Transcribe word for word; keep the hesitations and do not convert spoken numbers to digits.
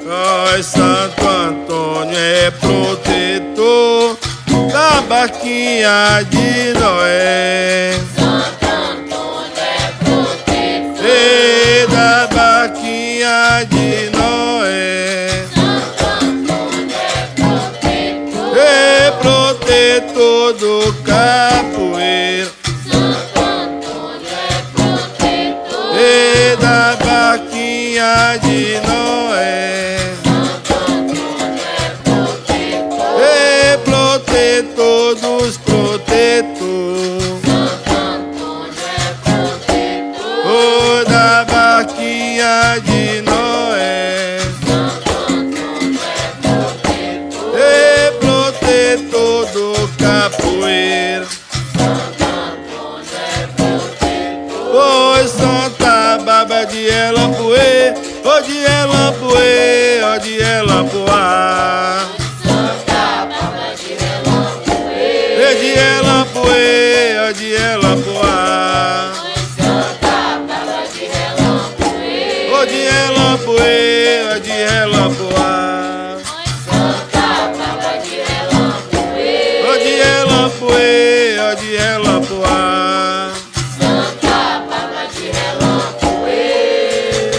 Ó, Santo Antônio é protetor da barquinha de Noé. Santo Antônio é protetor E da barquinha de Noé. Santo Antônio é protetor E protetor do capoeiro. Santo Antônio é protetor E da barquinha de Noé. Santo Antônio é protetor E protetor dos protetores. Santo Antônio é protetor O da barquinha de Noé. Santo Antônio é protetor E protetor do capoeiro. Santo Antônio é protetor Oi, Santa Bárbara de Elampuê, ó de Elampuê, ó de Elampuá. Santa Bárbara de Elampuê E de Elampuê, ó de Elampuá. Santa Bárbara de Elampuê Ó de Elampuê, ó de Elampuá. Santa Bárbara de Elampuê Ó de Elampuê, ó de Elampuá.